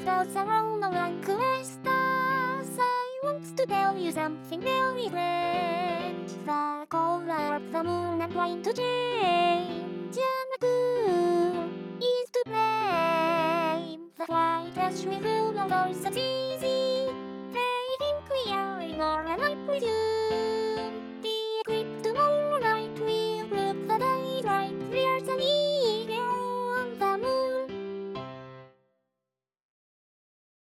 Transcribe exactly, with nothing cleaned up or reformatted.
thoughts are wrong, no one questions. I want to tell you something very grand. The color of the moon I'm trying to change. And the cool is to blame. The white trash will rule all those that's easy.